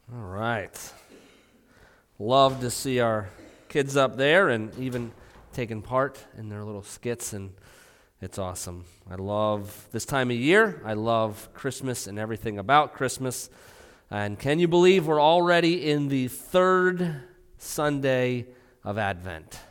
All right. Love to see our kids up there and even taking part in their little skits, and it's awesome. I love this time of year. I love Christmas and everything about Christmas. And can you believe we're already in the third Sunday of Advent?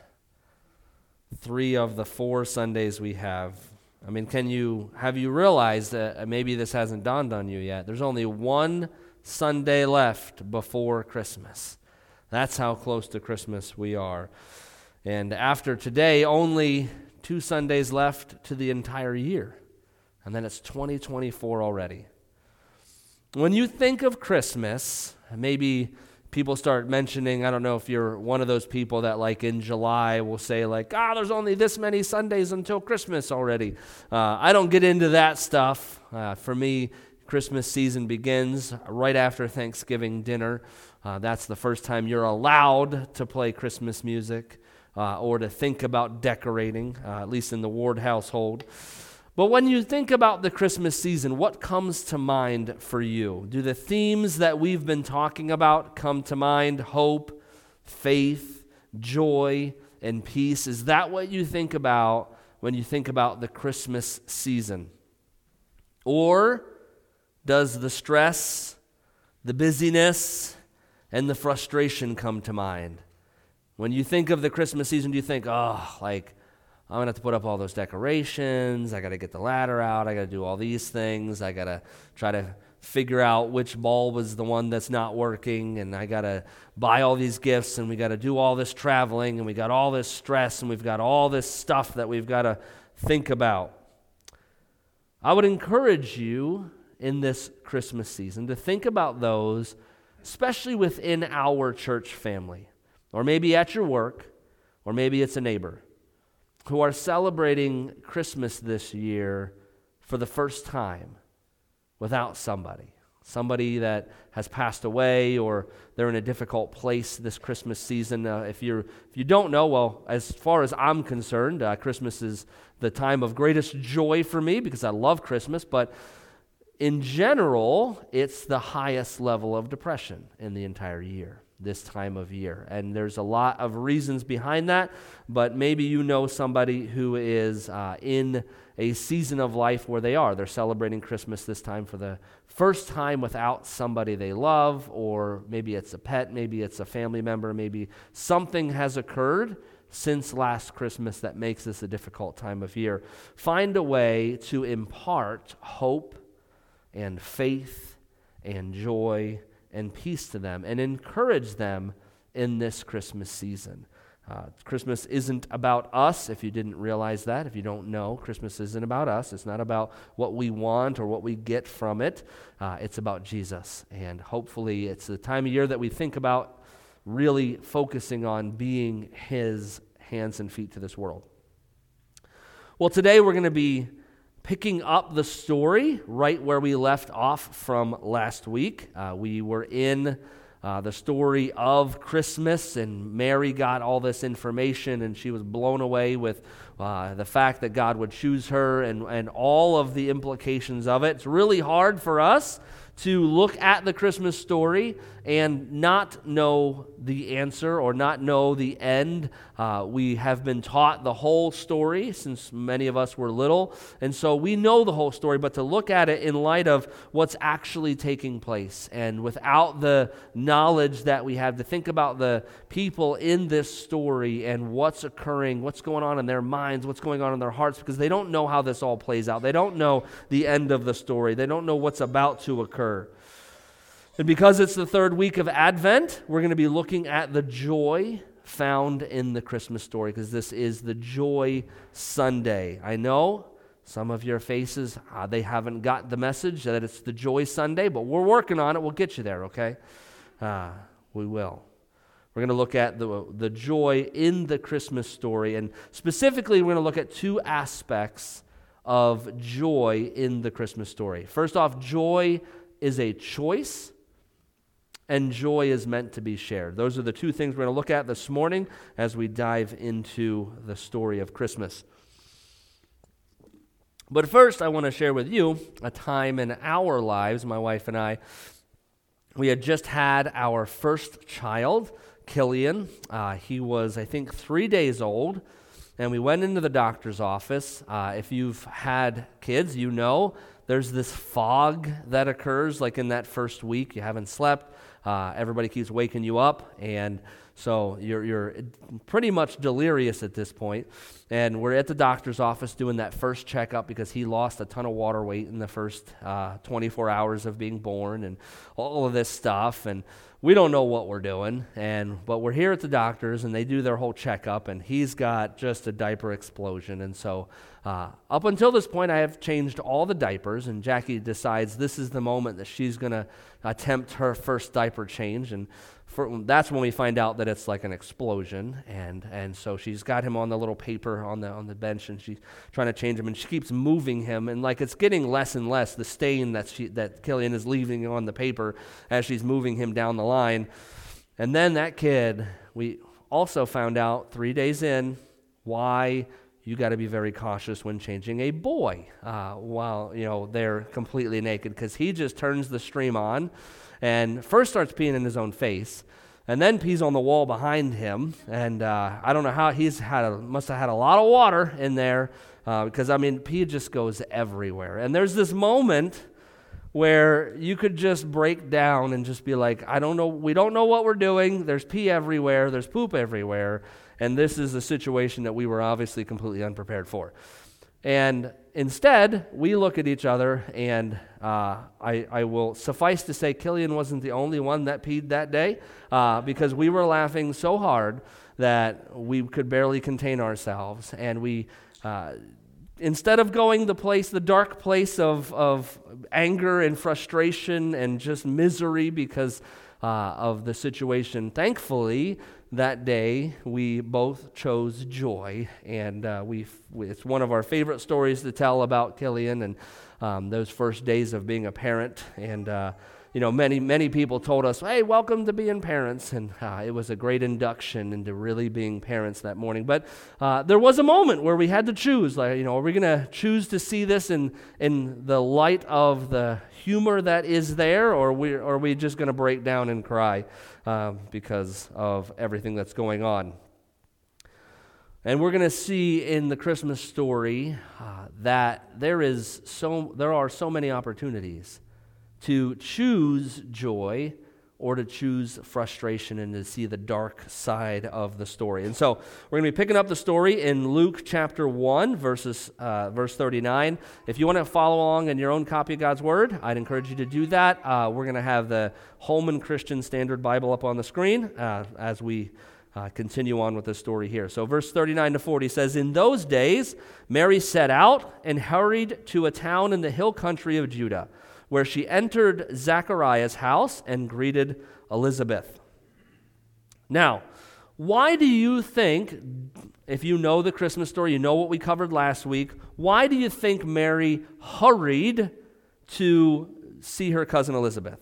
3 of the 4 Sundays we have. I mean, have you realized that maybe this hasn't dawned on you yet? There's only one Sunday left before Christmas. That's how close to Christmas we are. And after today, only 2 Sundays left to the entire year. And then it's 2024 already. When you think of Christmas, maybe people start mentioning, I don't know if you're one of those people that like in July will say like, there's only this many Sundays until Christmas already. I don't get into that stuff. For me, Christmas season begins right after Thanksgiving dinner. That's the first time you're allowed to play Christmas music or to think about decorating, at least in the Ward household. But when you think about the Christmas season, what comes to mind for you? Do the themes that we've been talking about come to mind? Hope, faith, joy, and peace. Is that what you think about when you think about the Christmas season? Or does the stress, the busyness, and the frustration come to mind? When you think of the Christmas season, do you think, I'm going to have to put up all those decorations, I got to get the ladder out, I got to do all these things, I got to try to figure out which bulb is the one that's not working, and I got to buy all these gifts, and we got to do all this traveling, and we got all this stress, and we've got all this stuff that we've got to think about. I would encourage you in this Christmas season to think about those, especially within our church family, or maybe at your work, or maybe it's a neighbor, who are celebrating Christmas this year for the first time without somebody that has passed away, or they're in a difficult place this Christmas season. If you don't know, well, as far as I'm concerned, Christmas is the time of greatest joy for me because I love Christmas, but in general, it's the highest level of depression in the entire year, this time of year. And there's a lot of reasons behind that, but maybe you know somebody who is in a season of life where they're celebrating Christmas this time for the first time without somebody they love, or maybe it's a pet, maybe it's a family member, maybe something has occurred since last Christmas that makes this a difficult time of year. Find a way to impart hope and faith and joy and peace to them, and encourage them in this Christmas season. Christmas isn't about us, if you didn't realize that. If you don't know, Christmas isn't about us. It's not about what we want or what we get from it. It's about Jesus, and hopefully it's the time of year that we think about really focusing on being His hands and feet to this world. Well, today we're going to be picking up the story right where we left off from last week. We were in the story of Christmas, and Mary got all this information, and she was blown away with the fact that God would choose her and all of the implications of it. It's really hard for us to look at the Christmas story and not know the answer or not know the end. We have been taught the whole story since many of us were little, and so we know the whole story, but to look at it in light of what's actually taking place, and without the knowledge that we have, to think about the people in this story and what's occurring, what's going on in their minds, what's going on in their hearts, because they don't know how this all plays out. They don't know the end of the story. They don't know what's about to occur. And because it's the third week of Advent, we're going to be looking at the joy found in the Christmas story, because this is the Joy Sunday. I know some of your faces, they haven't got the message that it's the Joy Sunday, but we're working on it. We'll get you there, okay? We will. We're going to look at the joy in the Christmas story, and specifically we're going to look at 2 aspects of joy in the Christmas story. First off, joy is a choice, and joy is meant to be shared. Those are the 2 things we're going to look at this morning as we dive into the story of Christmas. But first, I want to share with you a time in our lives, my wife and I, we had just had our first child, Killian. He was, I think, 3 days old, and we went into the doctor's office. If you've had kids, you know there's this fog that occurs like in that first week. You haven't slept. Everybody keeps waking you up, and so you're pretty much delirious at this point. And we're at the doctor's office doing that first checkup because he lost a ton of water weight in the first 24 hours of being born and all of this stuff. And we don't know what we're doing, but we're here at the doctor's, and they do their whole checkup, and he's got just a diaper explosion. And so up until this point, I have changed all the diapers, and Jackie decides this is the moment that she's going to attempt her first diaper change, and that's when we find out that it's like an explosion, and so she's got him on the little paper on the bench, and she's trying to change him, and she keeps moving him, and like it's getting less and less, the stain that Killian is leaving on the paper as she's moving him down the line. And then that kid, we also found out 3 days in why you got to be very cautious when changing a boy while they're completely naked, because he just turns the stream on and first starts peeing in his own face, and then pees on the wall behind him. And I don't know how must have had a lot of water in there because pee just goes everywhere. And there's this moment where you could just break down and just be like, I don't know, we don't know what we're doing. There's pee everywhere. There's poop everywhere. And this is a situation that we were obviously completely unprepared for. And instead, we look at each other, and I will suffice to say Killian wasn't the only one that peed that day because we were laughing so hard that we could barely contain ourselves. And we, instead of going the dark place of anger and frustration and just misery because of the situation, thankfully, that day, we both chose joy, and it's one of our favorite stories to tell about Killian and those first days of being a parent. And many people told us, "Hey, welcome to being parents," and it was a great induction into really being parents that morning. But there was a moment where we had to choose, are we going to choose to see this in the light of the humor that is there, or are we just going to break down and cry because of everything that's going on? And we're going to see in the Christmas story that there are so many opportunities to choose joy or to choose frustration and to see the dark side of the story. And so we're going to be picking up the story in Luke chapter 1, verse 39. If you want to follow along in your own copy of God's Word, I'd encourage you to do that. We're going to have the Holman Christian Standard Bible up on the screen as we continue on with the story here. So verse 39 to 40 says, "In those days, Mary set out and hurried to a town in the hill country of Judah, where she entered Zachariah's house and greeted Elizabeth." Now, why do you think, if you know the Christmas story, you know what we covered last week, why do you think Mary hurried to see her cousin Elizabeth?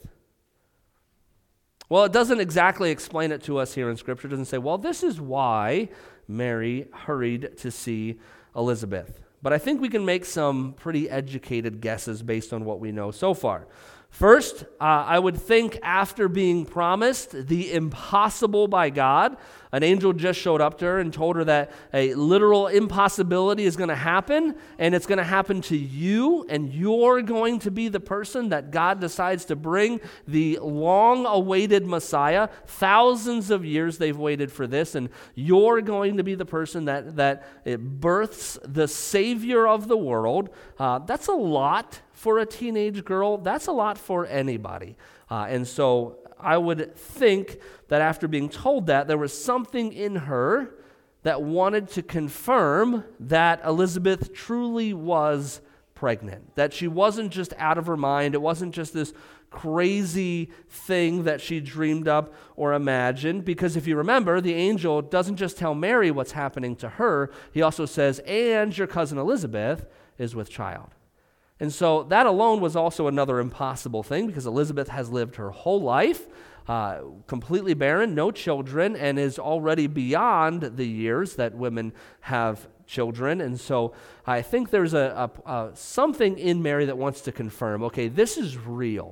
Well, it doesn't exactly explain it to us here in Scripture. It doesn't say, well, this is why Mary hurried to see Elizabeth. But I think we can make some pretty educated guesses based on what we know so far. First, I would think after being promised the impossible by God, an angel just showed up to her and told her that a literal impossibility is going to happen, and it's going to happen to you, and you're going to be the person that God decides to bring the long-awaited Messiah. Thousands of years they've waited for this, and you're going to be the person that it births the Savior of the world. That's a lot for a teenage girl. That's a lot for anybody. And so I would think that after being told that, there was something in her that wanted to confirm that Elizabeth truly was pregnant, that she wasn't just out of her mind. It wasn't just this crazy thing that she dreamed up or imagined, because if you remember, the angel doesn't just tell Mary what's happening to her. He also says, and your cousin Elizabeth is with child. And so that alone was also another impossible thing, because Elizabeth has lived her whole life completely barren, no children, and is already beyond the years that women have children. And so I think there's something in Mary that wants to confirm, okay, this is real.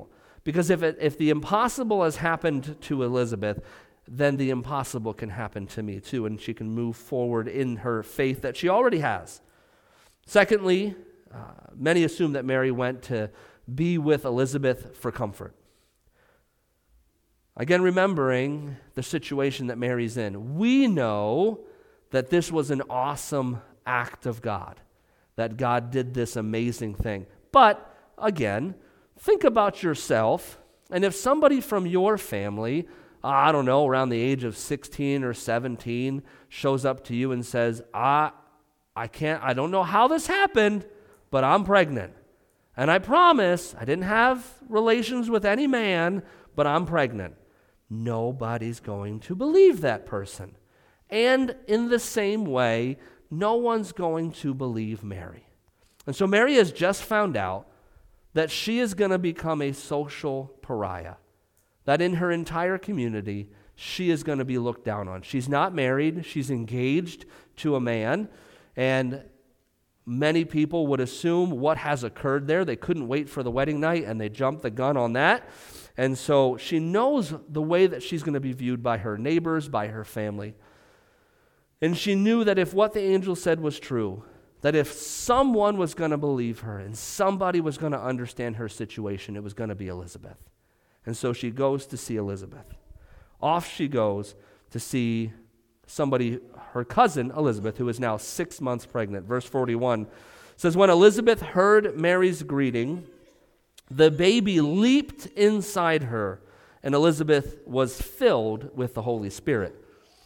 Because if the impossible has happened to Elizabeth, then the impossible can happen to me too, and she can move forward in her faith that she already has. Secondly, many assume that Mary went to be with Elizabeth for comfort. Again, remembering the situation that Mary's in, we know that this was an awesome act of God, that God did this amazing thing. But, again, think about yourself, and if somebody from your family, I don't know, around the age of 16 or 17, shows up to you and says, I don't know how this happened, but I'm pregnant. And I promise I didn't have relations with any man, but I'm pregnant. Nobody's going to believe that person. And in the same way, no one's going to believe Mary. And so Mary has just found out that she is going to become a social pariah, that in her entire community, she is going to be looked down on. She's not married, she's engaged to a man, and many people would assume what has occurred there. They couldn't wait for the wedding night, and they jumped the gun on that. And so she knows the way that she's going to be viewed by her neighbors, by her family. And she knew that if what the angel said was true, that if someone was going to believe her and somebody was going to understand her situation, it was going to be Elizabeth. And so she goes to see Elizabeth. Off she goes to see somebody, her cousin Elizabeth, who is now 6 months pregnant. Verse 41 says, when Elizabeth heard Mary's greeting, the baby leaped inside her, and Elizabeth was filled with the Holy Spirit.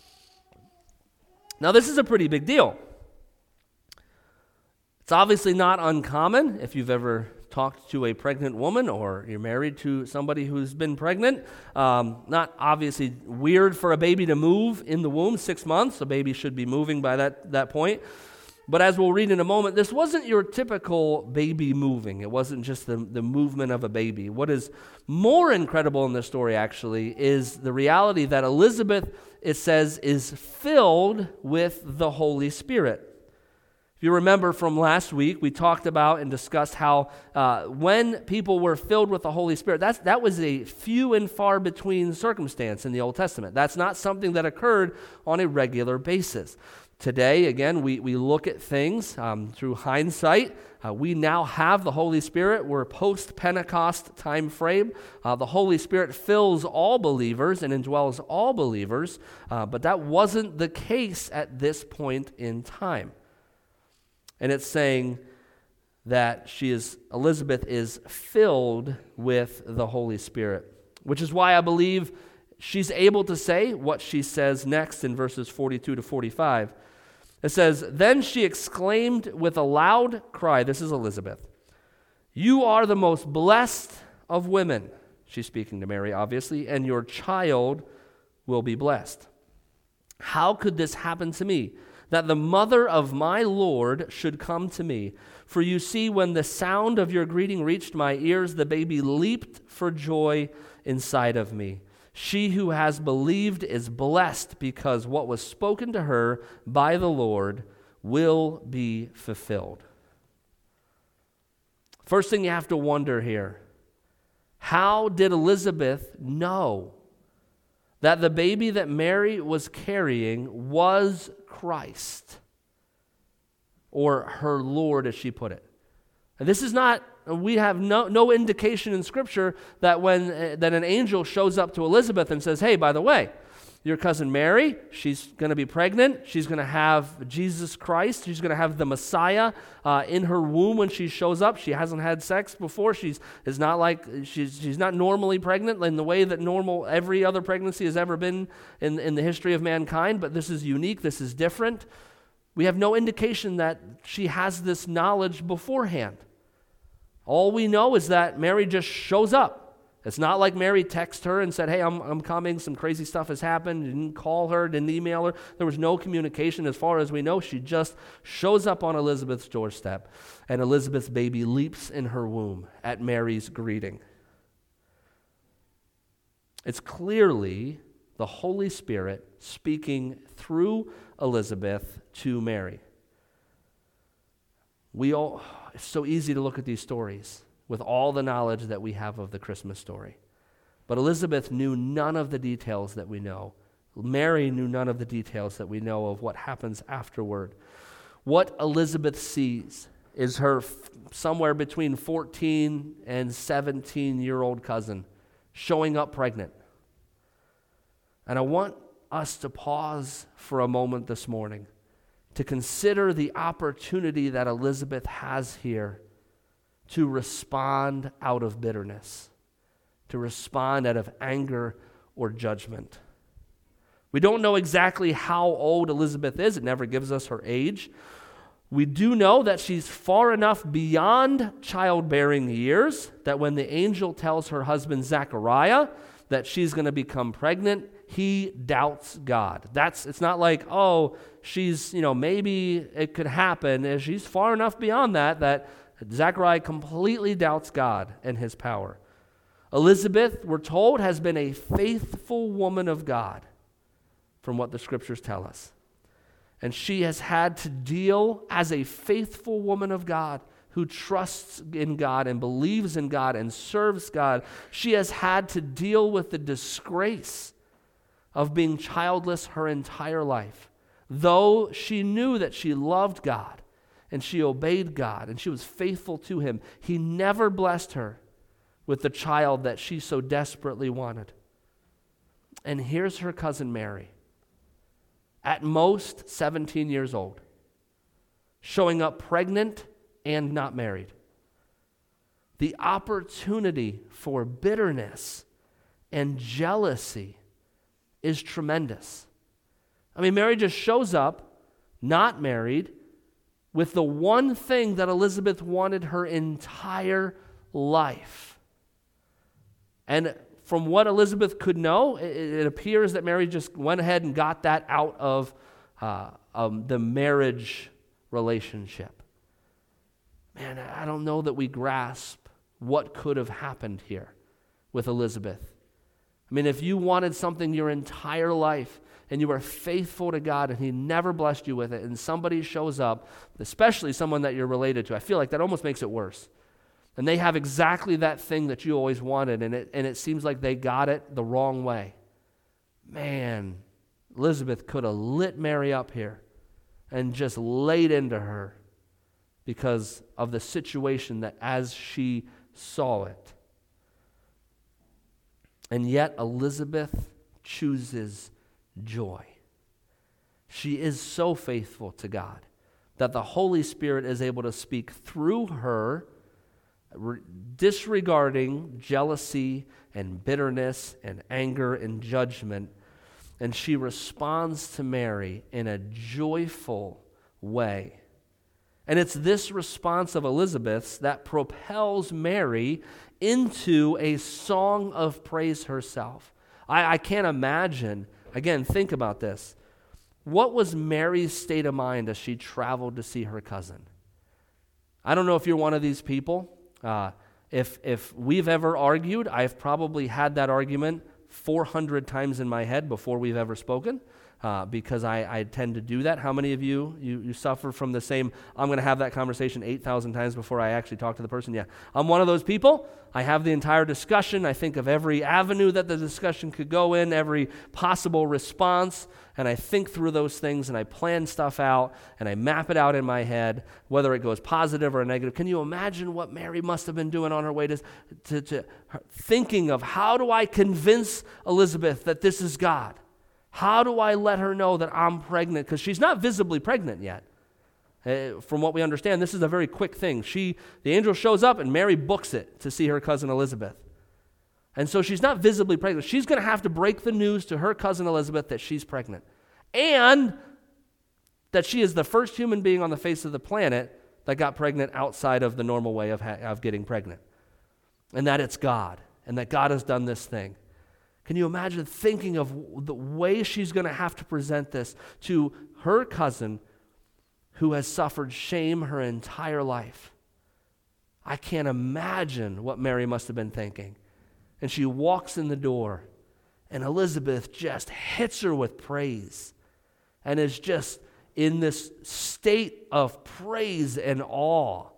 Now, this is a pretty big deal. It's obviously not uncommon if you've ever talked to a pregnant woman or you're married to somebody who's been pregnant. Not obviously weird for a baby to move in the womb, 6 months. A baby should be moving by that point. But as we'll read in a moment, this wasn't your typical baby moving. It wasn't just the movement of a baby. What is more incredible in this story, actually, is the reality that Elizabeth, it says, is filled with the Holy Spirit. If you remember from last week, we talked about and discussed how when people were filled with the Holy Spirit, that was a few and far between circumstance in the Old Testament. That's not something that occurred on a regular basis. Today, again, we look at things through hindsight. We now have the Holy Spirit. We're post-Pentecost time frame. The Holy Spirit fills all believers and indwells all believers, but that wasn't the case at this point in time. And it's saying that Elizabeth is filled with the Holy Spirit, which is why I believe she's able to say what she says next in verses 42 to 45. It says, then she exclaimed with a loud cry, this is Elizabeth, you are the most blessed of women. She's speaking to Mary, obviously, and your child will be blessed. How could this happen to me, that the mother of my Lord should come to me? For you see, when the sound of your greeting reached my ears, the baby leaped for joy inside of me. She who has believed is blessed, because what was spoken to her by the Lord will be fulfilled. First thing you have to wonder here, how did Elizabeth know that the baby that Mary was carrying was Christ, or her Lord, as she put it? And this is not, we have no indication in Scripture that that an angel shows up to Elizabeth and says, hey, by the way, your cousin Mary, she's going to be pregnant. She's going to have Jesus Christ. She's going to have the Messiah in her womb when she shows up. She hasn't had sex before. She's not normally pregnant in the way that every other pregnancy has ever been in the history of mankind, but this is unique. This is different. We have no indication that she has this knowledge beforehand. All we know is that Mary just shows up. It's not like Mary texted her and said, hey, I'm coming, some crazy stuff has happened, didn't call her, didn't email her. There was no communication as far as we know. She just shows up on Elizabeth's doorstep, and Elizabeth's baby leaps in her womb at Mary's greeting. It's clearly the Holy Spirit speaking through Elizabeth to Mary. It's so easy to look at these stories. with all the knowledge that we have of the Christmas story. But Elizabeth knew none of the details that we know. Mary knew none of the details that we know of what happens afterward. What Elizabeth sees is her somewhere between 14 and 17-year-old cousin showing up pregnant. And I want us to pause for a moment this morning to consider the opportunity that Elizabeth has here to respond out of bitterness, to respond out of anger or judgment. We don't know exactly how old Elizabeth is. It never gives us her age. We do know that she's far enough beyond childbearing years that when the angel tells her husband Zechariah that she's going to become pregnant, he doubts God. It's not like, oh, she's, maybe it could happen. She's far enough beyond that Zechariah completely doubts God and his power. Elizabeth, we're told, has been a faithful woman of God, from what the scriptures tell us. And she has had to deal as a faithful woman of God who trusts in God and believes in God and serves God. She has had to deal with the disgrace of being childless her entire life. Though she knew that she loved God and she obeyed God and she was faithful to him, he never blessed her with the child that she so desperately wanted. And here's her cousin Mary, at most 17 years old, showing up pregnant and not married. The opportunity for bitterness and jealousy is tremendous. Mary just shows up, not married, with the one thing that Elizabeth wanted her entire life. And from what Elizabeth could know, it appears that Mary just went ahead and got that out of the marriage relationship. Man, I don't know that we grasp what could have happened here with Elizabeth. If you wanted something your entire life and you were faithful to God and he never blessed you with it, and somebody shows up, especially someone that you're related to, I feel like that almost makes it worse. And they have exactly that thing that you always wanted, and it seems like they got it the wrong way. Man, Elizabeth could have lit Mary up here and just laid into her because of the situation that as she saw it. And yet Elizabeth chooses joy. She is so faithful to God that the Holy Spirit is able to speak through her, disregarding jealousy and bitterness and anger and judgment, and she responds to Mary in a joyful way. And it's this response of Elizabeth's that propels Mary into a song of praise herself. I can't imagine, again, think about this. What was Mary's state of mind as she traveled to see her cousin? I don't know if you're one of these people. If we've ever argued, I've probably had that argument 400 times in my head before we've ever spoken, because I tend to do that. How many of you suffer from the same, I'm going to have that conversation 8,000 times before I actually talk to the person? Yeah, I'm one of those people. I have the entire discussion. I think of every avenue that the discussion could go in, every possible response, and I think through those things, and I plan stuff out, and I map it out in my head, whether it goes positive or negative. Can you imagine what Mary must have been doing on her way to thinking of, how do I convince Elizabeth that this is God? How do I let her know that I'm pregnant? Because she's not visibly pregnant yet. From what we understand, this is a very quick thing. The angel shows up and Mary books it to see her cousin Elizabeth. And so she's not visibly pregnant. She's going to have to break the news to her cousin Elizabeth that she's pregnant. And that she is the first human being on the face of the planet that got pregnant outside of the normal way of getting pregnant. And that it's God. And that God has done this thing. Can you imagine thinking of the way she's going to have to present this to her cousin who has suffered shame her entire life? I can't imagine what Mary must have been thinking. And she walks in the door, and Elizabeth just hits her with praise and is just in this state of praise and awe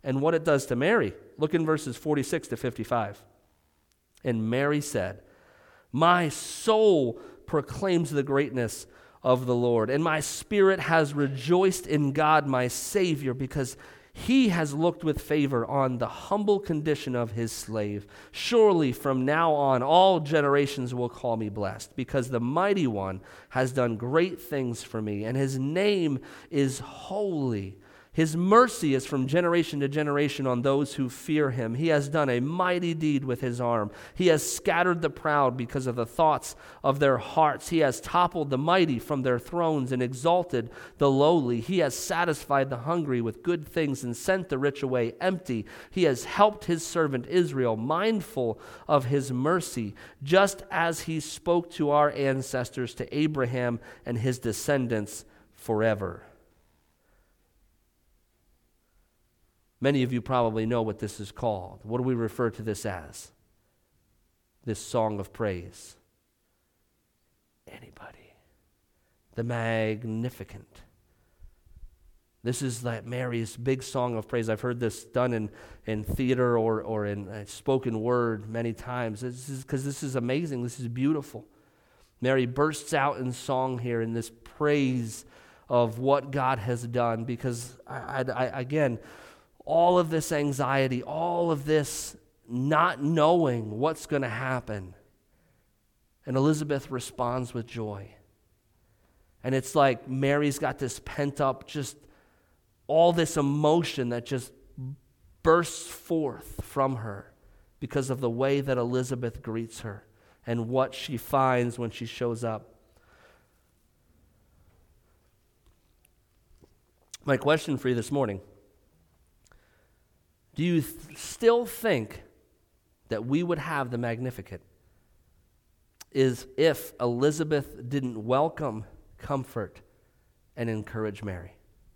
and what it does to Mary. Look in verses 46 to 55. And Mary said, "My soul proclaims the greatness of the Lord, and my spirit has rejoiced in God my Savior, because he has looked with favor on the humble condition of his slave. Surely from now on all generations will call me blessed, because the Mighty One has done great things for me, and his name is holy. His mercy is from generation to generation on those who fear him. He has done a mighty deed with his arm. He has scattered the proud because of the thoughts of their hearts. He has toppled the mighty from their thrones and exalted the lowly. He has satisfied the hungry with good things and sent the rich away empty. He has helped his servant Israel, mindful of his mercy, just as he spoke to our ancestors, to Abraham and his descendants forever." Many of you probably know what this is called. What do we refer to this as? This song of praise. Anybody? The Magnificat. This is like Mary's big song of praise. I've heard this done in theater or in spoken word many times. Because this is amazing. This is beautiful. Mary bursts out in song here in this praise of what God has done. Because, again, all of this anxiety, all of this not knowing what's going to happen. And Elizabeth responds with joy. And it's like Mary's got this pent up, just all this emotion that just bursts forth from her because of the way that Elizabeth greets her and what she finds when she shows up. My question for you this morning: do you still think that we would have the Magnificat is if Elizabeth didn't welcome, comfort, and encourage Mary?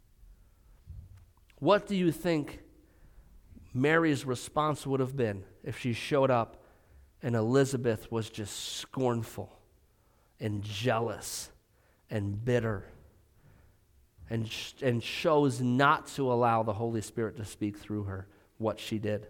What do you think Mary's response would have been if she showed up and Elizabeth was just scornful and jealous and bitter and chose not to allow the Holy Spirit to speak through her what she did?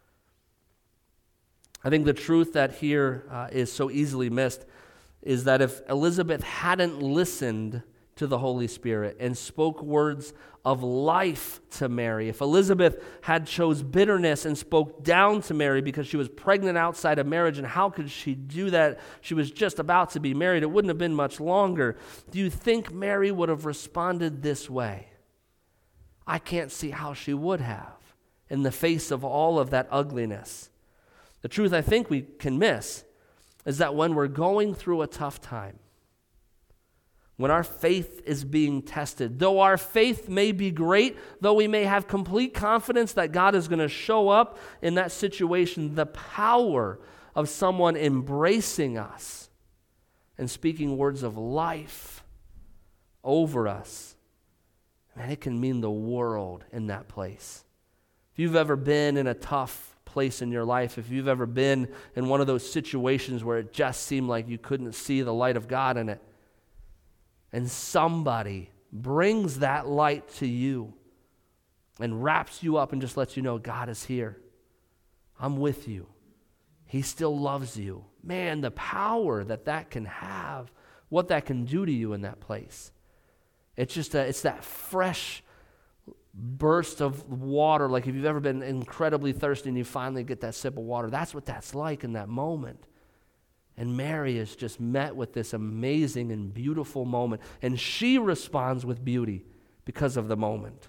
I think the truth that here is so easily missed is that if Elizabeth hadn't listened to the Holy Spirit and spoke words of life to Mary, if Elizabeth had chose bitterness and spoke down to Mary because she was pregnant outside of marriage, and how could she do that? She was just about to be married. It wouldn't have been much longer. Do you think Mary would have responded this way? I can't see how she would have in the face of all of that ugliness. The truth I think we can miss is that when we're going through a tough time, when our faith is being tested, though our faith may be great, though we may have complete confidence that God is going to show up in that situation, the power of someone embracing us and speaking words of life over us, man, it can mean the world in that place. If you've ever been in a tough place in your life, if you've ever been in one of those situations where it just seemed like you couldn't see the light of God in it, and somebody brings that light to you and wraps you up and just lets you know God is here. I'm with you. He still loves you. Man, the power that can have, what that can do to you in that place. It's just it's that fresh burst of water, like if you've ever been incredibly thirsty and you finally get that sip of water. That's what that's like in that moment. And Mary is just met with this amazing and beautiful moment, and she responds with beauty because of the moment.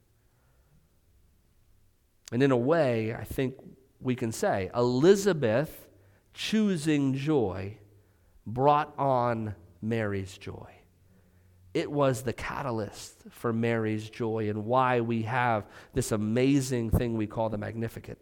And in a way, I think we can say, Elizabeth choosing joy brought on Mary's joy. It was the catalyst for Mary's joy and why we have this amazing thing we call the Magnificat.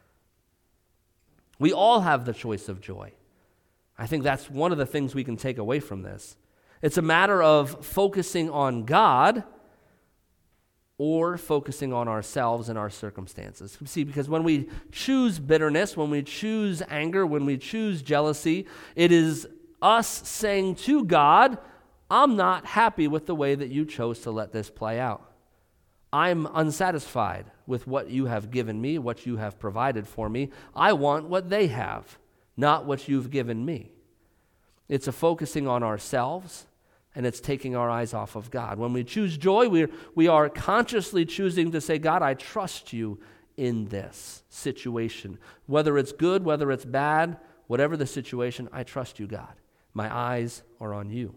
We all have the choice of joy. I think that's one of the things we can take away from this. It's a matter of focusing on God or focusing on ourselves and our circumstances. See, because when we choose bitterness, when we choose anger, when we choose jealousy, it is us saying to God, I'm not happy with the way that you chose to let this play out. I'm unsatisfied. with what you have given me, what you have provided for me. I want what they have, not what you've given me. It's a focusing on ourselves, and it's taking our eyes off of God. When we choose joy, we are consciously choosing to say, God, I trust you in this situation. Whether it's good, whether it's bad, whatever the situation, I trust you, God. My eyes are on you.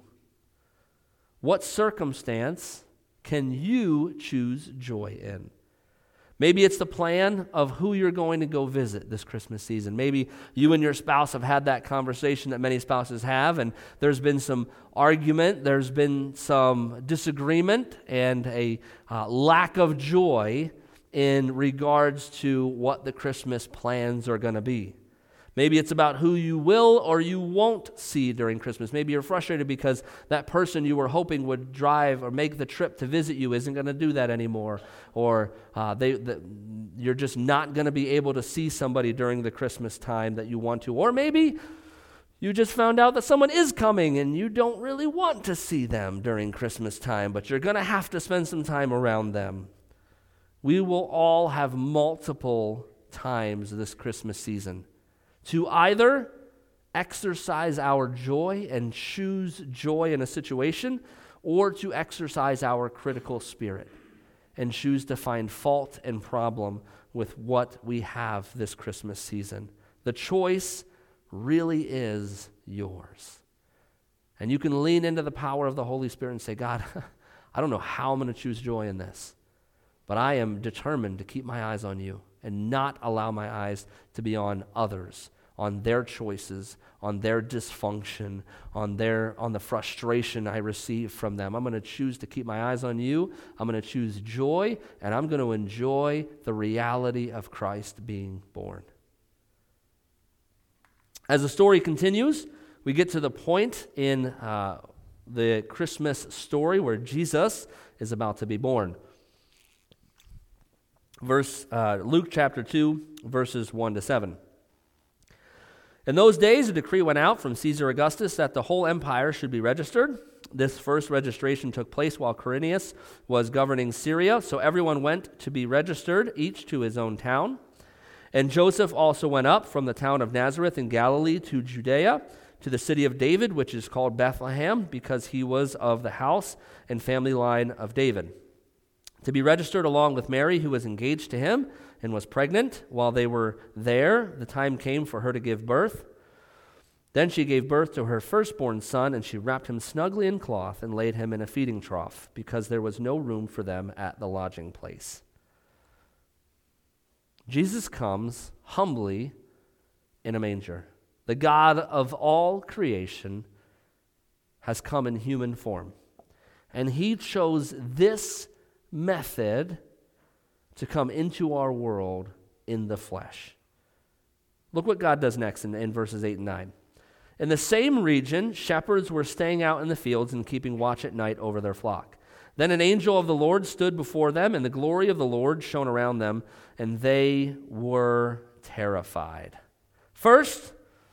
What circumstance can you choose joy in? Maybe it's the plan of who you're going to go visit this Christmas season. Maybe you and your spouse have had that conversation that many spouses have, and there's been some argument, there's been some disagreement, and a lack of joy in regards to what the Christmas plans are going to be. Maybe it's about who you will or you won't see during Christmas. Maybe you're frustrated because that person you were hoping would drive or make the trip to visit you isn't going to do that anymore. Or you're just not going to be able to see somebody during the Christmas time that you want to. Or maybe you just found out that someone is coming and you don't really want to see them during Christmas time, but you're going to have to spend some time around them. We will all have multiple times this Christmas season to either exercise our joy and choose joy in a situation, or to exercise our critical spirit and choose to find fault and problem with what we have this Christmas season. The choice really is yours. And you can lean into the power of the Holy Spirit and say, God, I don't know how I'm going to choose joy in this, but I am determined to keep my eyes on you and not allow my eyes to be on others, on their choices, on their dysfunction, on the frustration I receive from them. I'm going to choose to keep my eyes on you. I'm going to choose joy, and I'm going to enjoy the reality of Christ being born. As the story continues, we get to the point in the Christmas story where Jesus is about to be born. Luke chapter 2, verses 1 to 7. In those days, a decree went out from Caesar Augustus that the whole empire should be registered. This first registration took place while Quirinius was governing Syria, so everyone went to be registered, each to his own town. And Joseph also went up from the town of Nazareth in Galilee to Judea, to the city of David, which is called Bethlehem, because he was of the house and family line of David, to be registered along with Mary, who was engaged to him and was pregnant. While they were there, the time came for her to give birth. Then she gave birth to her firstborn son, and she wrapped him snugly in cloth and laid him in a feeding trough, because there was no room for them at the lodging place. Jesus comes humbly in a manger. The God of all creation has come in human form, and he chose this method to come into our world in the flesh. Look what God does next in verses 8 and 9. In the same region, shepherds were staying out in the fields and keeping watch at night over their flock. Then an angel of the Lord stood before them, and the glory of the Lord shone around them, and they were terrified. First,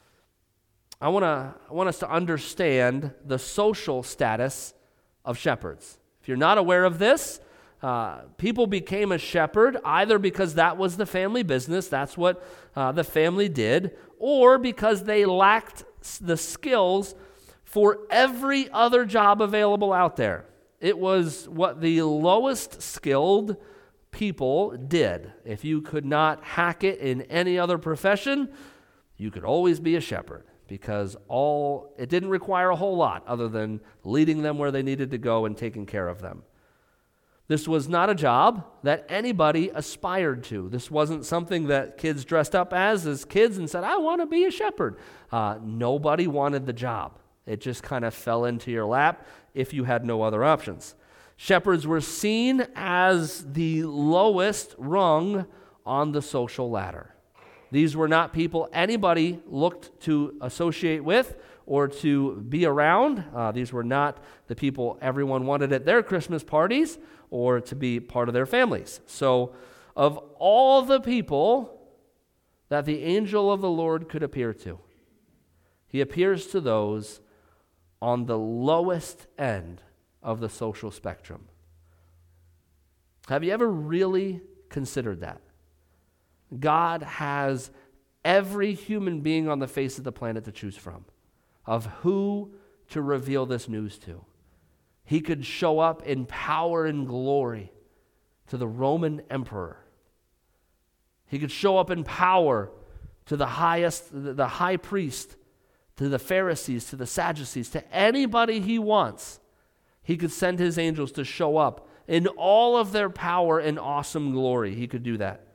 I want us to understand the social status of shepherds. If you're not aware of this, people became a shepherd either because that was the family business, that's what the family did, or because they lacked the skills for every other job available out there. It was what the lowest skilled people did. If you could not hack it in any other profession, you could always be a shepherd, because it didn't require a whole lot other than leading them where they needed to go and taking care of them. This was not a job that anybody aspired to. This wasn't something that kids dressed up as kids and said, I want to be a shepherd. Nobody wanted the job. It just kind of fell into your lap if you had no other options. Shepherds were seen as the lowest rung on the social ladder. These were not people anybody looked to associate with or to be around. These were not the people everyone wanted at their Christmas parties or to be part of their families. So, of all the people that the angel of the Lord could appear to, he appears to those on the lowest end of the social spectrum. Have you ever really considered that. God has every human being on the face of the planet to choose from, of who to reveal this news to. He could show up in power and glory to the Roman emperor. He could show up in power to the high priest, to the Pharisees, to the Sadducees, to anybody he wants. He could send his angels to show up in all of their power and awesome glory. He could do that.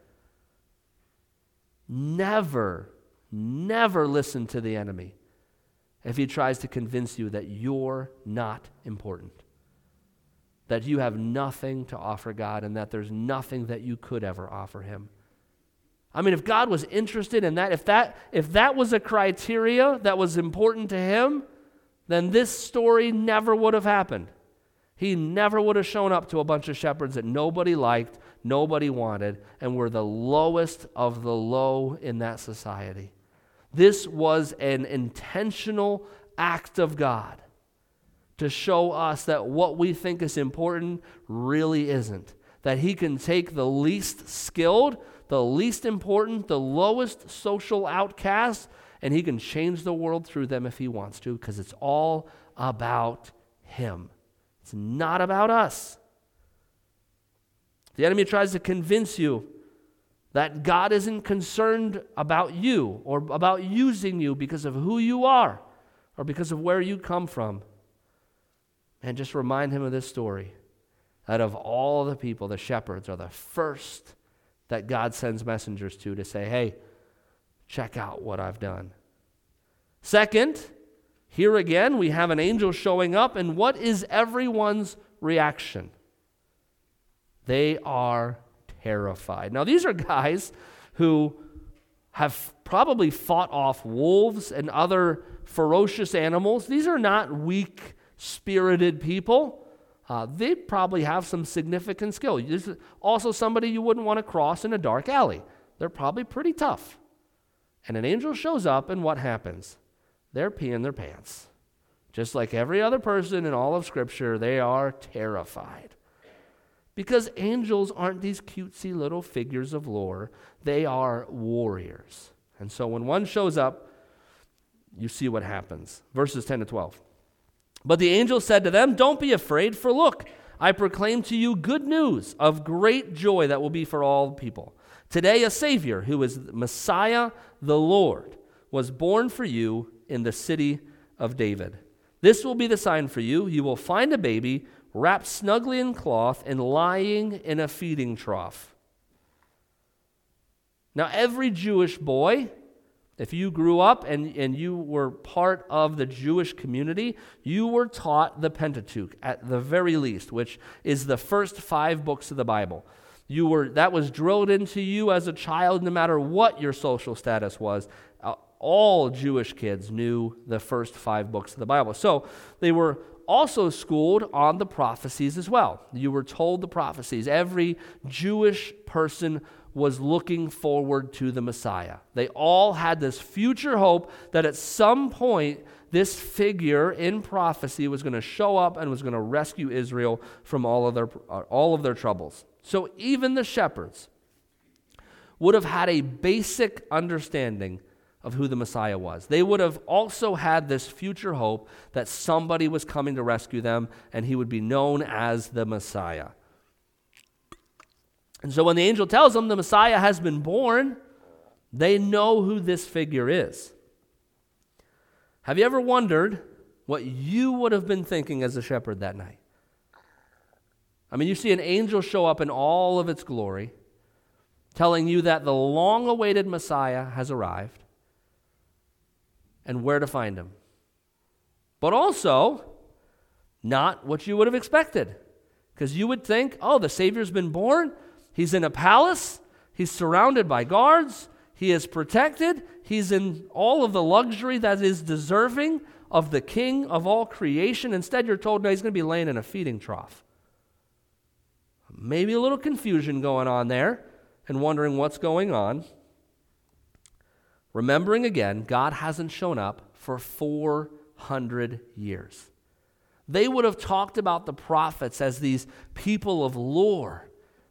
Never listen to the enemy if he tries to convince you that you're not important, that you have nothing to offer God, and that there's nothing that you could ever offer him. I mean, if God was interested in that, if that was a criteria that was important to him, then this story never would have happened. He never would have shown up to a bunch of shepherds that nobody liked, nobody wanted, and were the lowest of the low in that society. This was an intentional act of God to show us that what we think is important really isn't. That he can take the least skilled, the least important, the lowest social outcast, and he can change the world through them if he wants to, because it's all about him. It's not about us. The enemy tries to convince you that God isn't concerned about you or about using you because of who you are or because of where you come from. And just remind him of this story, that of all the people, the shepherds are the first that God sends messengers to say, hey, check out what I've done. Second, here again, we have an angel showing up, and what is everyone's reaction? They are terrified. Now, these are guys who have probably fought off wolves and other ferocious animals. These are not weak-spirited people. They probably have some significant skill. This is also somebody you wouldn't want to cross in a dark alley. They're probably pretty tough. And an angel shows up, and what happens? They're peeing their pants. Just like every other person in all of Scripture, they are terrified. Because angels aren't these cutesy little figures of lore. They are warriors. And so when one shows up, you see what happens. Verses 10 to 12. But the angel said to them, don't be afraid, for look, I proclaim to you good news of great joy that will be for all people. Today a Savior, who is Messiah the Lord, was born for you in the city of David. This will be the sign for you. You will find a baby wrapped snugly in cloth and lying in a feeding trough. Now, every Jewish boy, if you grew up and you were part of the Jewish community, you were taught the Pentateuch at the very least, which is the first 5 books of the Bible. That was drilled into you as a child, no matter what your social status was. All Jewish kids knew the first 5 books of the Bible. So they were also schooled on the prophecies as well. You were told the prophecies. Every Jewish person was looking forward to the Messiah. They all had this future hope that at some point this figure in prophecy was going to show up and was going to rescue Israel from all of their troubles. So even the shepherds would have had a basic understanding of who the Messiah was. They would have also had this future hope that somebody was coming to rescue them and he would be known as the Messiah. And so when the angel tells them the Messiah has been born, they know who this figure is. Have you ever wondered what you would have been thinking as a shepherd that night? I mean, you see an angel show up in all of its glory, telling you that the long-awaited Messiah has arrived and where to find him. But also, not what you would have expected. Because you would think, oh, the Savior's been born. He's in a palace. He's surrounded by guards. He is protected. He's in all of the luxury that is deserving of the King of all creation. Instead, you're told, no, he's going to be laying in a feeding trough. Maybe a little confusion going on there and wondering what's going on. Remembering again, God hasn't shown up for 400 years. They would have talked about the prophets as these people of lore,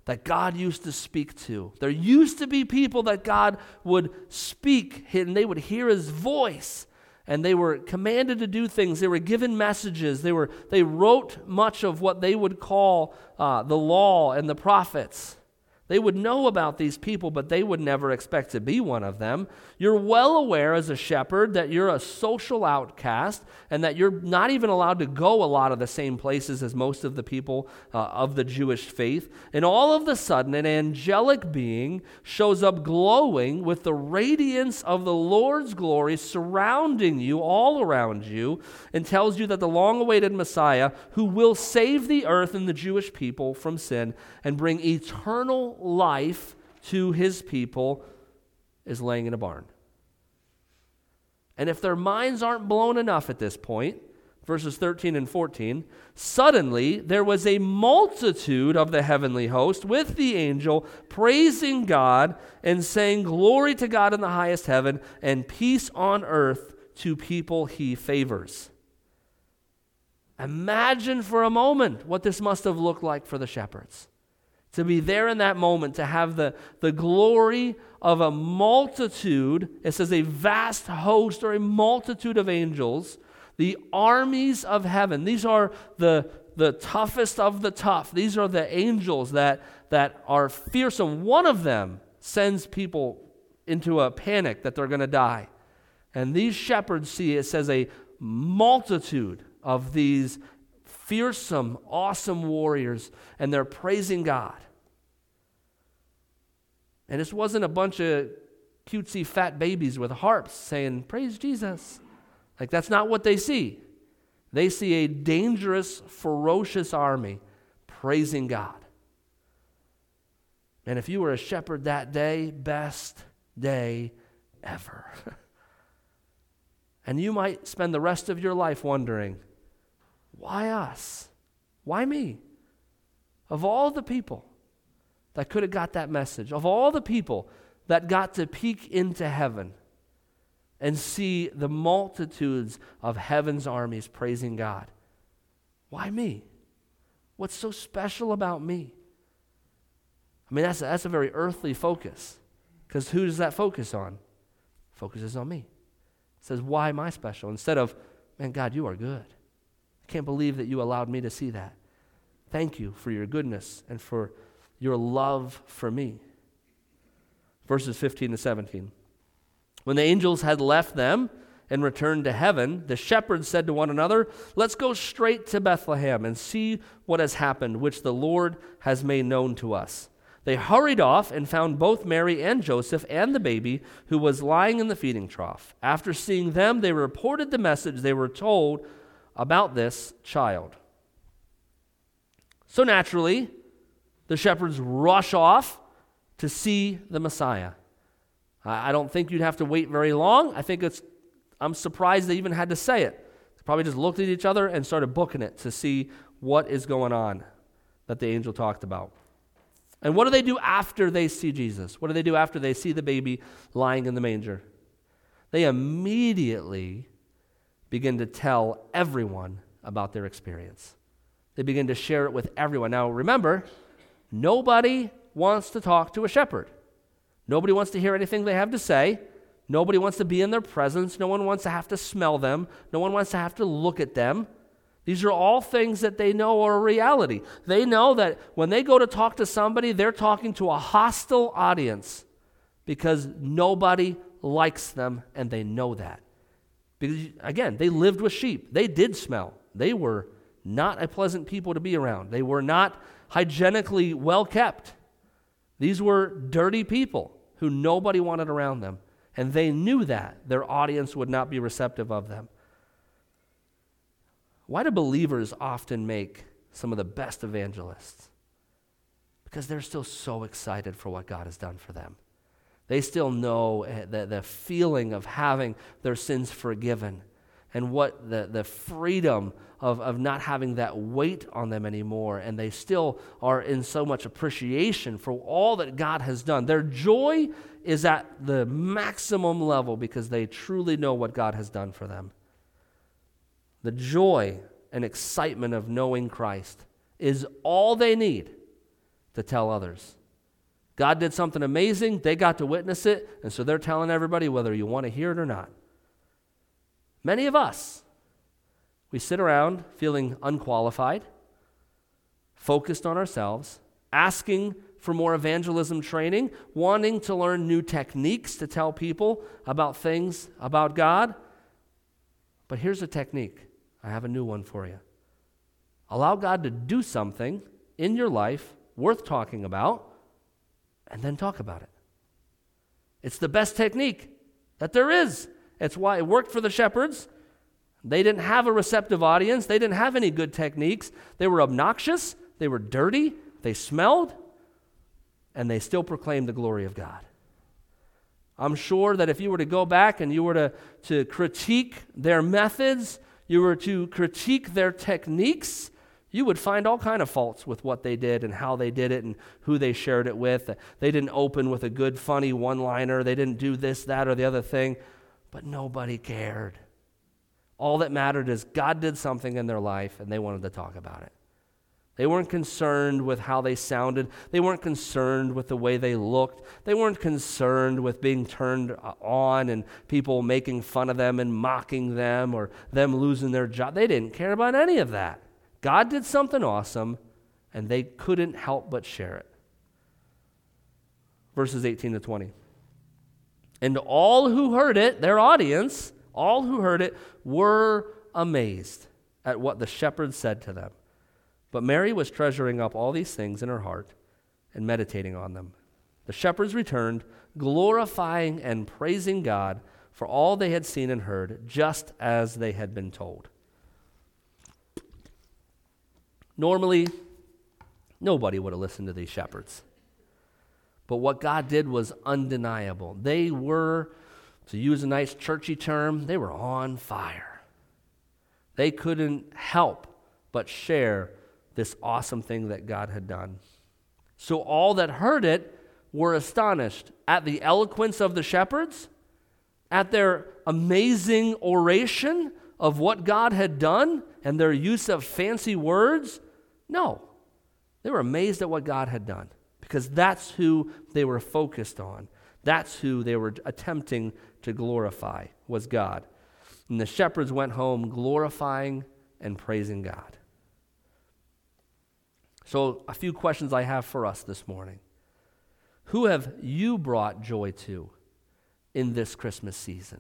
that God used to speak to. There used to be people that God would speak, and they would hear his voice, and they were commanded to do things. They were given messages. They wrote much of what they would call the law and the prophets. They would know about these people, but they would never expect to be one of them. You're well aware as a shepherd that you're a social outcast and that you're not even allowed to go a lot of the same places as most of the people of the Jewish faith. And all of a sudden, an angelic being shows up glowing with the radiance of the Lord's glory surrounding you, all around you, and tells you that the long-awaited Messiah, who will save the earth and the Jewish people from sin and bring eternal life to his people, is laying in a barn. And if their minds aren't blown enough at this point, verses 13 and 14, suddenly there was a multitude of the heavenly host with the angel praising God and saying, "Glory to God in the highest heaven, and peace on earth to people he favors." Imagine for a moment what this must have looked like for the shepherds. To be there in that moment, to have the glory of a multitude, it says a vast host or a multitude of angels, the armies of heaven. These are the toughest of the tough. These are the angels that are fearsome. One of them sends people into a panic that they're going to die. And these shepherds see, it says, a multitude of these fearsome, awesome warriors, and they're praising God. And this wasn't a bunch of cutesy fat babies with harps saying, "Praise Jesus." Like, that's not what they see. They see a dangerous, ferocious army praising God. And if you were a shepherd that day, best day ever. And you might spend the rest of your life wondering, why us? Why me? Of all the people that could have got that message, of all the people that got to peek into heaven and see the multitudes of heaven's armies praising God, why me? What's so special about me? I mean, that's a very earthly focus, because who does that focus on? It focuses on me. It says, why am I special? Instead of, man, God, you are good. I can't believe that you allowed me to see that. Thank you for your goodness and for your love for me. Verses 15 to 17. When the angels had left them and returned to heaven, the shepherds said to one another, "Let's go straight to Bethlehem and see what has happened, which the Lord has made known to us." They hurried off and found both Mary and Joseph and the baby who was lying in the feeding trough. After seeing them, they reported the message they were told about this child. So naturally, the shepherds rush off to see the Messiah. I don't think you'd have to wait very long. I'm surprised they even had to say it. They probably just looked at each other and started booking it to see what is going on that the angel talked about. And what do they do after they see Jesus? What do they do after they see the baby lying in the manger? They immediately begin to tell everyone about their experience. They begin to share it with everyone. Now remember, nobody wants to talk to a shepherd. Nobody wants to hear anything they have to say. Nobody wants to be in their presence. No one wants to have to smell them. No one wants to have to look at them. These are all things that they know are a reality. They know that when they go to talk to somebody, they're talking to a hostile audience because nobody likes them, and they know that. Because, again, they lived with sheep. They did smell. They were not a pleasant people to be around. They were not hygienically well kept. These were dirty people who nobody wanted around them, and they knew that their audience would not be receptive of them. Why do believers often make some of the best evangelists? Because they're still so excited for what God has done for them. They still know the feeling of having their sins forgiven and what the freedom of not having that weight on them anymore, and they still are in so much appreciation for all that God has done. Their joy is at the maximum level because they truly know what God has done for them. The joy and excitement of knowing Christ is all they need to tell others. God did something amazing. They got to witness it, and so they're telling everybody whether you want to hear it or not. Many of us, we sit around feeling unqualified, focused on ourselves, asking for more evangelism training, wanting to learn new techniques to tell people about things about God. But here's a technique. I have a new one for you. Allow God to do something in your life worth talking about, and then talk about it. It's the best technique that there is. It's why it worked for the shepherds. They didn't have a receptive audience. They didn't have any good techniques. They were obnoxious. They were dirty. They smelled. And they still proclaimed the glory of God. I'm sure that if you were to go back and you were to critique their methods, you were to critique their techniques, you would find all kind of faults with what they did and how they did it and who they shared it with. They didn't open with a good, funny one-liner. They didn't do this, that, or the other thing. But nobody cared. All that mattered is God did something in their life, and they wanted to talk about it. They weren't concerned with how they sounded. They weren't concerned with the way they looked. They weren't concerned with being turned on and people making fun of them and mocking them or them losing their job. They didn't care about any of that. God did something awesome, and they couldn't help but share it. Verses 18 to 20. And all who heard it, their audience, all who heard it were amazed at what the shepherds said to them. But Mary was treasuring up all these things in her heart and meditating on them. The shepherds returned, glorifying and praising God for all they had seen and heard, just as they had been told. Normally, nobody would have listened to these shepherds. But what God did was undeniable. They were, to use a nice churchy term, they were on fire. They couldn't help but share this awesome thing that God had done. So all that heard it were astonished at the eloquence of the shepherds, at their amazing oration of what God had done and their use of fancy words. No, they were amazed at what God had done because that's who they were focused on. That's who they were attempting to glorify, was God. And the shepherds went home glorifying and praising God. So a few questions I have for us this morning. Who have you brought joy to in this Christmas season?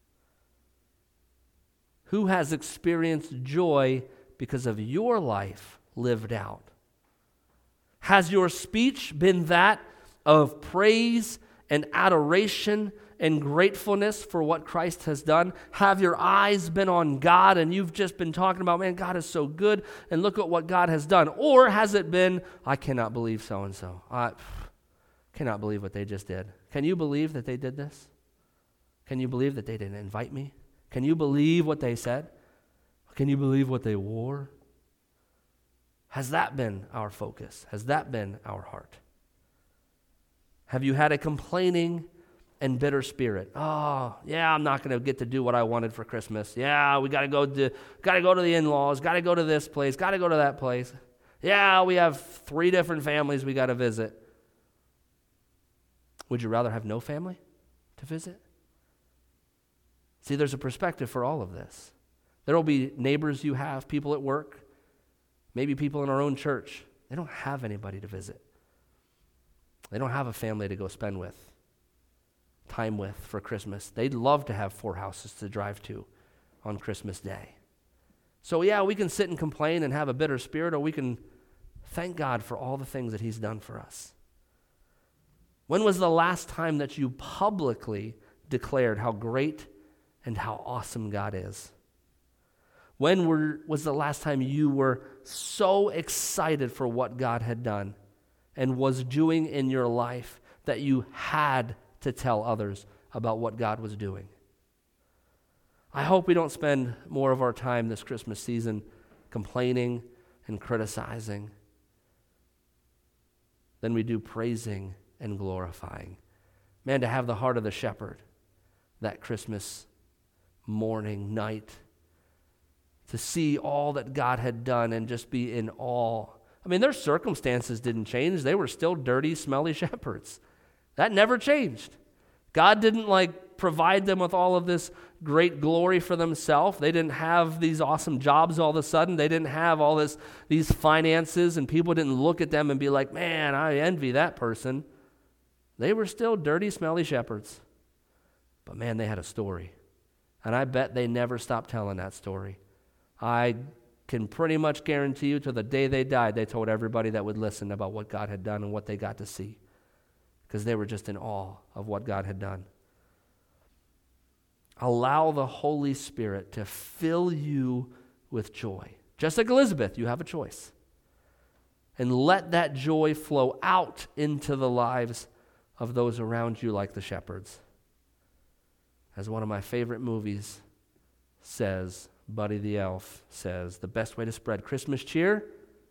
Who has experienced joy because of your life lived out? Has your speech been that of praise and adoration and gratefulness for what Christ has done? Have your eyes been on God and you've just been talking about, man, God is so good and look at what God has done? Or has it been, I cannot believe so-and-so. I cannot believe what they just did. Can you believe that they did this? Can you believe that they didn't invite me? Can you believe what they said? Can you believe what they wore? Has that been our focus? Has that been our heart? Have you had a complaining and bitter spirit? Oh, yeah, I'm not going to get to do what I wanted for Christmas. Yeah, we got to go to the in-laws, got to go to this place, got to go to that place. Yeah, we have 3 different families we got to visit. Would you rather have no family to visit? See, there's a perspective for all of this. There will be neighbors you have, people at work, maybe people in our own church. They don't have anybody to visit. They don't have a family to go spend with, time with for Christmas. They'd love to have 4 houses to drive to on Christmas Day. So yeah, we can sit and complain and have a bitter spirit, or we can thank God for all the things that He's done for us. When was the last time that you publicly declared how great and how awesome God is? When was the last time you were so excited for what God had done and was doing in your life that you had to tell others about what God was doing? I hope we don't spend more of our time this Christmas season complaining and criticizing than we do praising and glorifying. Man, to have the heart of the shepherd that Christmas morning, night, to see all that God had done and just be in awe. I mean, their circumstances didn't change. They were still dirty, smelly shepherds. That never changed. God didn't provide them with all of this great glory for themselves. They didn't have these awesome jobs all of a sudden. They didn't have all these finances, and people didn't look at them and be like, man, I envy that person. They were still dirty, smelly shepherds. But man, they had a story. And I bet they never stopped telling that story. I can pretty much guarantee you till the day they died, they told everybody that would listen about what God had done and what they got to see. Because they were just in awe of what God had done. Allow the Holy Spirit to fill you with joy. Just like Elizabeth, you have a choice. And let that joy flow out into the lives of those around you like the shepherds. As one of my favorite movies says, Buddy the Elf says, the best way to spread Christmas cheer,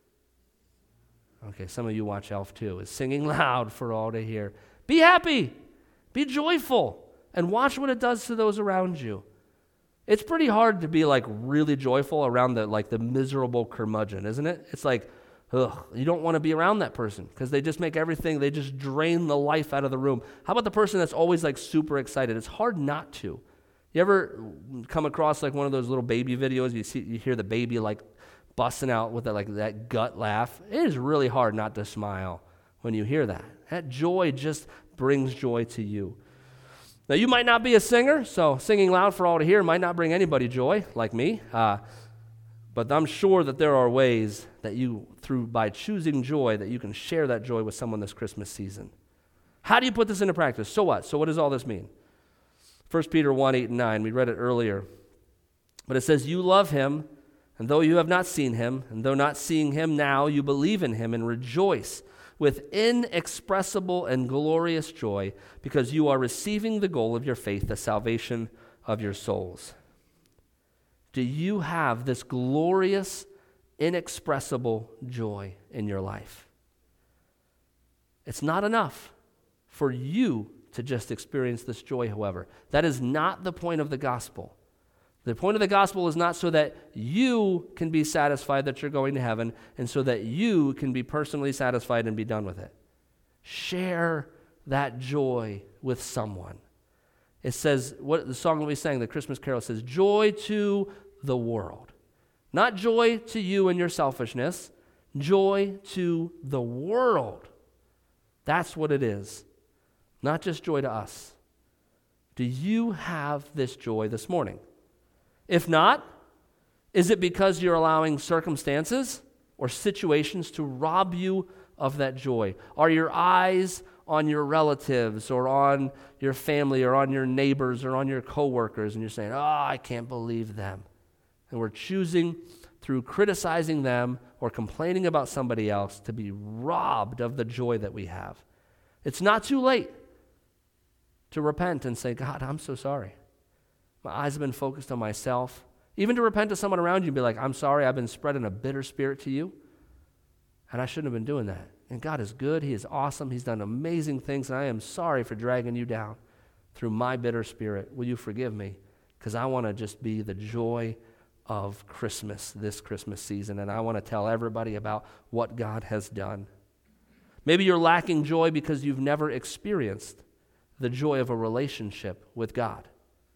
okay, some of you watch Elf too, is singing loud for all to hear. Be happy, be joyful, and watch what it does to those around you. It's pretty hard to be really joyful around the miserable curmudgeon, isn't it? It's you don't want to be around that person because they just make everything, they just drain the life out of the room. How about the person that's always super excited? It's hard not to. You ever come across one of those little baby videos? You hear the baby busting out with that gut laugh. It is really hard not to smile when you hear that. That joy just brings joy to you. Now, you might not be a singer, so singing loud for all to hear might not bring anybody joy, like me. But I'm sure that there are ways that by choosing joy, that you can share that joy with someone this Christmas season. How do you put this into practice? So what? So what does all this mean? 1 Peter 1, 8 and 9, we read it earlier. But it says, you love him, and though you have not seen him, and though not seeing him now, you believe in him and rejoice with inexpressible and glorious joy, because you are receiving the goal of your faith, the salvation of your souls. Do you have this glorious, inexpressible joy in your life? It's not enough for you to just experience this joy, however. That is not the point of the gospel. The point of the gospel is not so that you can be satisfied that you're going to heaven and so that you can be personally satisfied and be done with it. Share that joy with someone. It says, what the song that we sang, the Christmas carol, says, joy to the world. Not joy to you and your selfishness, joy to the world. That's what it is. Not just joy to us. Do you have this joy this morning? If not, is it because you're allowing circumstances or situations to rob you of that joy? Are your eyes on your relatives or on your family or on your neighbors or on your coworkers and you're saying, oh, I can't believe them. And we're choosing through criticizing them or complaining about somebody else to be robbed of the joy that we have. It's not too late to repent and say, God, I'm so sorry. My eyes have been focused on myself. Even to repent to someone around you and be like, I'm sorry, I've been spreading a bitter spirit to you, and I shouldn't have been doing that. And God is good. He is awesome. He's done amazing things, and I am sorry for dragging you down through my bitter spirit. Will you forgive me? Because I want to just be the joy of Christmas this Christmas season, and I want to tell everybody about what God has done. Maybe you're lacking joy because you've never experienced the joy of a relationship with God.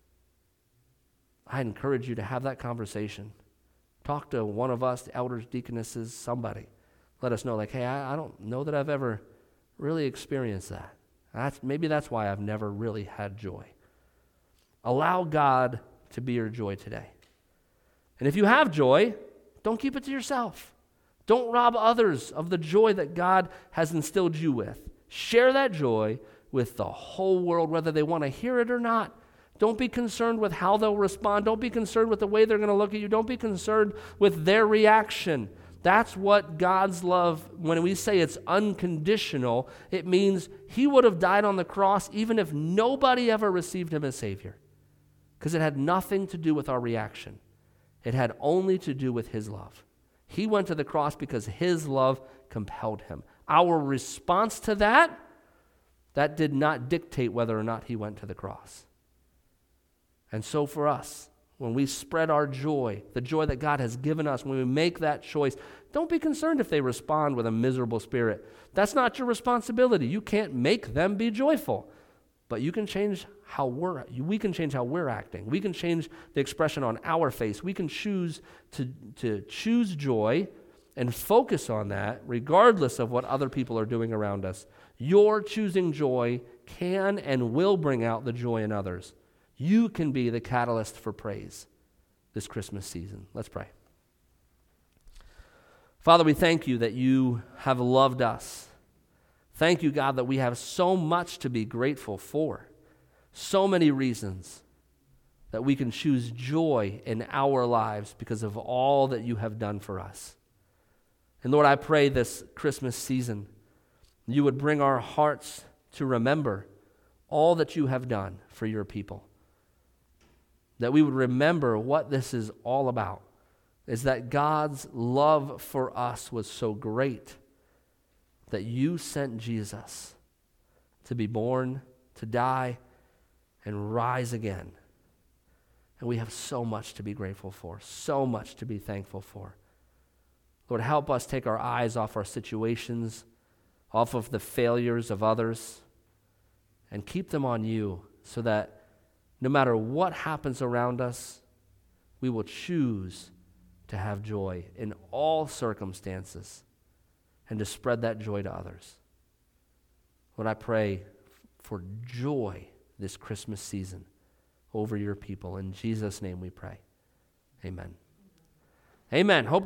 I encourage you to have that conversation. Talk to one of us, the elders, deaconesses, somebody. Let us know, hey, I don't know that I've ever really experienced that. Maybe that's why I've never really had joy. Allow God to be your joy today. And if you have joy, don't keep it to yourself. Don't rob others of the joy that God has instilled you with. Share that joy with the whole world, whether they want to hear it or not. Don't be concerned with how they'll respond. Don't be concerned with the way they're going to look at you. Don't be concerned with their reaction. That's what God's love, when we say it's unconditional, it means he would have died on the cross even if nobody ever received him as Savior. Because it had nothing to do with our reaction. It had only to do with his love. He went to the cross because his love compelled him. Our response to that did not dictate whether or not he went to the cross. And so for us, when we spread our joy, the joy that God has given us, when we make that choice, don't be concerned if they respond with a miserable spirit. That's not your responsibility. You can't make them be joyful. But you can change we can change how we're acting. We can change the expression on our face. We can choose to choose joy and focus on that regardless of what other people are doing around us. Your choosing joy can and will bring out the joy in others. You can be the catalyst for praise this Christmas season. Let's pray. Father, we thank you that you have loved us. Thank you, God, that we have so much to be grateful for. So many reasons that we can choose joy in our lives because of all that you have done for us. And Lord, I pray this Christmas season, you would bring our hearts to remember all that you have done for your people. That we would remember what this is all about, is that God's love for us was so great that you sent Jesus to be born, to die, and rise again. And we have so much to be grateful for, so much to be thankful for. Lord, help us take our eyes off our situations, off of the failures of others, and keep them on you so that no matter what happens around us, we will choose to have joy in all circumstances and to spread that joy to others. Lord, I pray for joy this Christmas season over your people. In Jesus' name we pray. Amen. Amen. Hope